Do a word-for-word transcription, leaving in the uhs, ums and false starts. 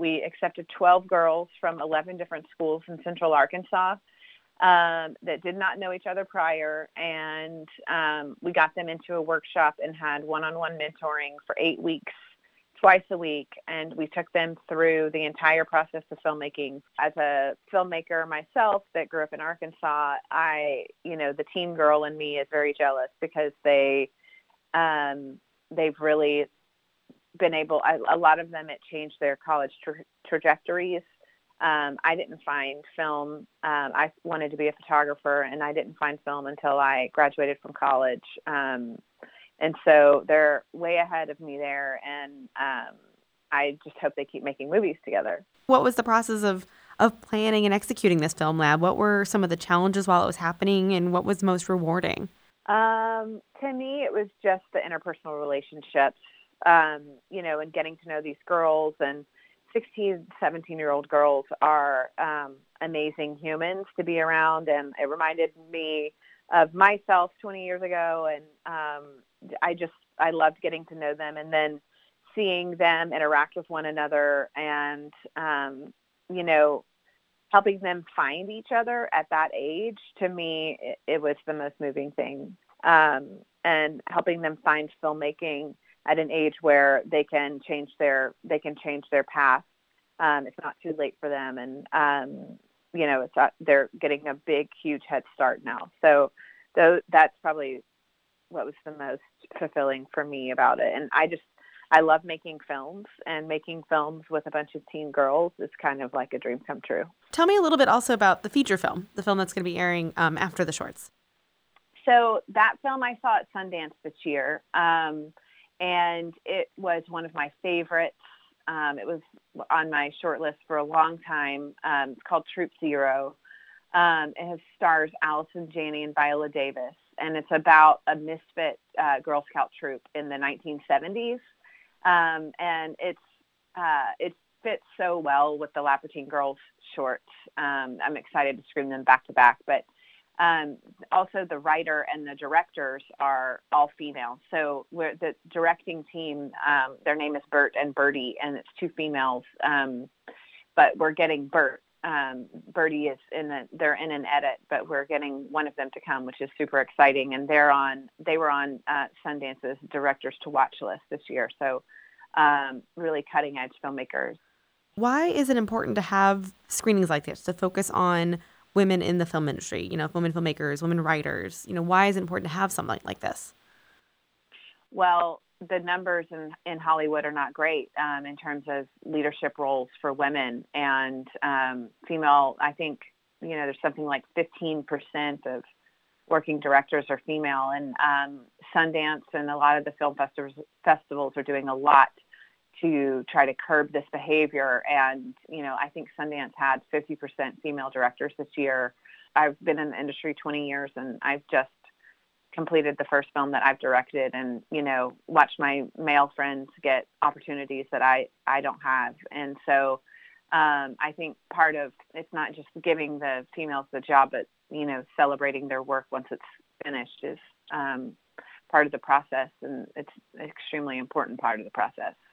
we accepted twelve girls from eleven different schools in Central Arkansas um, that did not know each other prior. And um, we got them into a workshop and had one-on-one mentoring for eight weeks, twice a week. And we took them through the entire process of filmmaking. As a filmmaker myself that grew up in Arkansas, I, you know, the teen girl in me is very jealous because they, um, they've really been able, I, a lot of them, it changed their college tra- trajectories. Um, I didn't find film. Um, I wanted to be a photographer, and I didn't find film until I graduated from college. Um, and so they're way ahead of me there, and um, I just hope they keep making movies together. What was the process of, of planning and executing this film lab? What were some of the challenges while it was happening, and what was most rewarding? Um, to me, it was just the interpersonal relationships, um, you know, and getting to know these girls. And sixteen, seventeen-year-old girls are um, amazing humans to be around. And it reminded me of myself twenty years ago. And um, I just, I loved getting to know them and then seeing them interact with one another and, um, you know, helping them find each other at that age. To me, it, it was the most moving thing. Um, and helping them find filmmaking at an age where they can change their, they can change their path. Um, it's not too late for them. And, um, you know, it's, uh, they're getting a big, huge head start now. So though, that's probably what was the most fulfilling for me about it. And I just, I love making films, and making films with a bunch of teen girls is kind of like a dream come true. Tell me a little bit also about the feature film, the film that's going to be airing um, after the shorts. So that film I saw at Sundance this year, um, and it was one of my favorites. Um, it was on my short list for a long time. Um, it's called Troop Zero. Um, it has stars Allison Janney and Viola Davis, and it's about a misfit uh, Girl Scout troop in the nineteen seventies. Um, and it's uh, it fits so well with the Lappertine Girls shorts. Um, I'm excited to screen them back to back. But um, also the writer and the directors are all female. So we're, the directing team, um, their name is Bert and Birdie, and it's two females. Um, but we're getting Bert. Um, Birdie is in the, they're in an edit, but we're getting one of them to come, which is super exciting. And they're on, they were on uh, Sundance's Directors to Watch list this year. So um, really cutting edge filmmakers. Why is it important to have screenings like this to focus on women in the film industry, you know, women filmmakers, women writers? You know, why is it important to have something like this? Well, the numbers in, in Hollywood are not great um, in terms of leadership roles for women and um, female. I think, you know, there's something like fifteen percent of working directors are female, and um, Sundance and a lot of the film festivals, festivals are doing a lot to try to curb this behavior. And, you know, I think Sundance had fifty percent female directors this year. I've been in the industry twenty years, and I've just completed the first film that I've directed, and, you know, watched my male friends get opportunities that I, I don't have. And so um, I think part of, it's not just giving the females the job, but, you know, celebrating their work once it's finished is um, part of the process. And it's an extremely important part of the process.